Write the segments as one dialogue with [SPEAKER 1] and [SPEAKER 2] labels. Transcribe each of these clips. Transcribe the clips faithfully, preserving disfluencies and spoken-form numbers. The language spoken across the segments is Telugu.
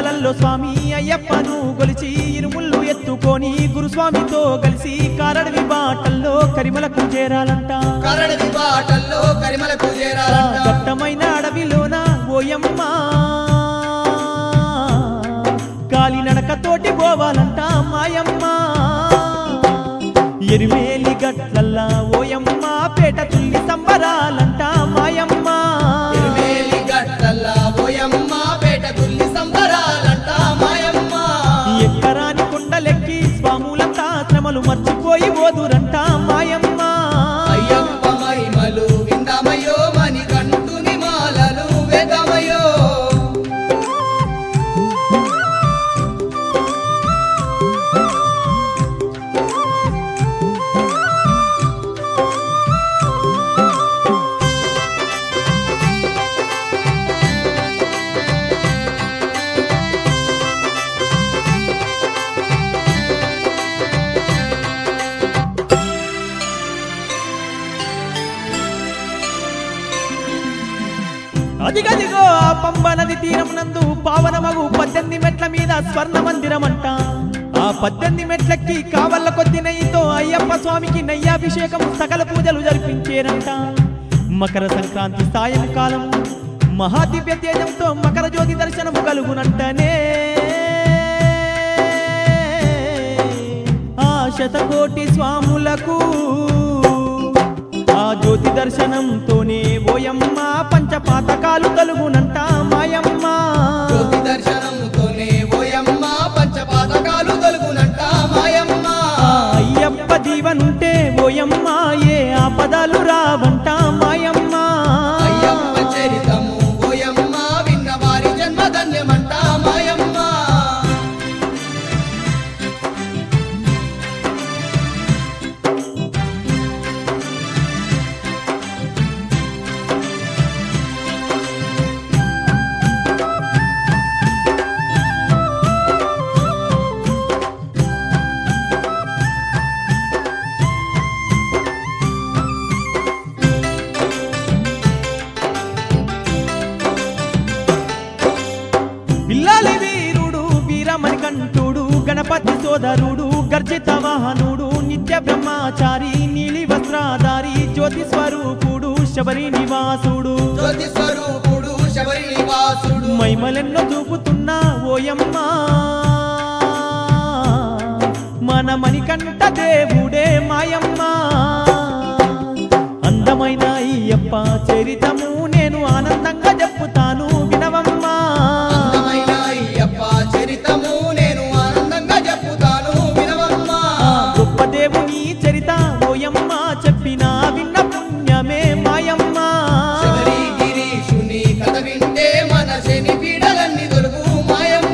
[SPEAKER 1] కలలో స్వామి అయ్యప్పను గొలిచి ఇరుముళ్ళు ఎత్తుకొని గురుస్వామితో కలిసి కారడవి బాటల్లో కరిమలకు చేరాలంట
[SPEAKER 2] కారడవి బాటల్లో కరిమలకు చేరాలంట
[SPEAKER 1] దట్టమైన అడవిలోన ఓయమ్మ కాలి నడకతోటి పోవాలంట మాయమ్మ ఎరిమేలి గట్లల్లా ఓయమ్మ పేట తుల్లి సంబరాలంట మాయమ్మ
[SPEAKER 2] ఎరిమేలి గట్లల్లా ఓయమ్మ పేట తుల్లి సంబరాలంట మాయమ్మ
[SPEAKER 1] ఎక్కరాని కొండలెక్కి స్వాములంతా శ్రమలు మర్చిపోయి ఓదురంట మాయమ్మ
[SPEAKER 2] అయ్యప్ప మహిమలు విందామయ్యో మణికంఠుని మాలలు వేదమయ్యో
[SPEAKER 1] అదిగదిగో ఆ పంబ నది తీరం నందు పావనమగు పద్దెనిమిది మెట్ల మీద స్వర్ణ మందిరం అంట ఆ పద్దెనిమిది మెట్లకి కావల్ల కొద్ది నెయ్యితో అయ్యప్ప స్వామికి నెయ్యాభిషేకం సకల పూజలు జరిపించేరంట మకర సంక్రాంతి సాయంకాలం మహాదివ్య తేజంతో మకర జ్యోతి దర్శనము కలుగునంటనే ఆ శతకోటి స్వాములకు ఆ జ్యోతి దర్శనంతోనే ఓయమ్మ పంచపాతకాలు కలుగునంట మాయమ్మ
[SPEAKER 2] జ్యోతి దర్శనంతోనే ఓయమ్మ పంచపాతకాలు కలుగునంట మాయమ్మ
[SPEAKER 1] అయ్యప్ప దీవనుంటే ఓయమ్మ ఏ ఆపదలు రావంట మాయమ్మ
[SPEAKER 2] అయ్యప్ప చరితము ఓయమ్మ విన్న వారి జన్మ ధన్యమంట మాయమ్మ
[SPEAKER 1] పిల్లాలి వీరుడు వీరమణికంఠుడు గణపతి సోదరుడు గర్జిత వాహనుడు నిత్య బ్రహ్మచారి నీలి వస్త్రాధారి జ్యోతి స్వరూపుడు శబరి నివాసుడు
[SPEAKER 2] జ్యోతి స్వరూపుడు శబరి నివాసుడు
[SPEAKER 1] మైమలెన్నో చూపుతున్నా ఓయమ్మ మన మణికంఠ దేవుడే మాయమ్మ అందమైన అయ్యప్ప చరితము నేను ఆనందంగా చెప్పుతాను వినవమ్మా
[SPEAKER 2] అందమైన అయ్యప్ప చరితము నేను ఆనందంగా చెప్పుతాను వినవమ్మా
[SPEAKER 1] గొప్ప దేవుని చరిత ఓయమ్మ చెప్పినా విన్న పుణ్యమే మాయమ్మ
[SPEAKER 2] శబరి గిరీశుని కథ వింటే మన శని పీడలన్నీ దొరుకు మాయమ్మ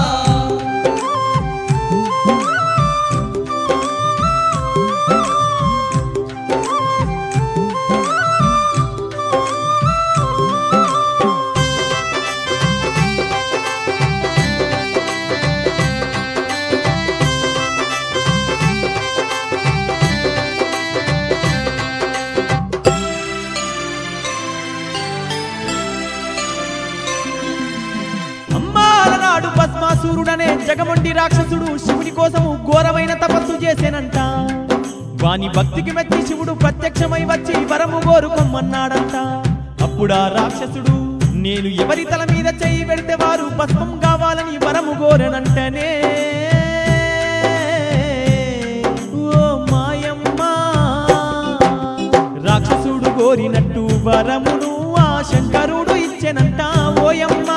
[SPEAKER 1] అమ్మాలనాడు భస్మాసురుడనే జగమొండి రాక్షసుడు శివుని కోసము ఘోరమైన తపస్సు చేసేనంట వాని భక్తికి మెచ్చి శివుడు ప్రత్యక్షమై వచ్చి వరము కోరుకోమన్నాడంట అప్పుడా రాక్షసుడు నేను ఎవరి తల మీద చెయ్యి పెడితే వారు భస్మం కావాలని వరము కోరనంటనే ఓ మాయమ్మ రాక్షసుడు కోరినట్టు వరమును ఆ శంకరుడు ఇచ్చెనంట ఓయమ్మ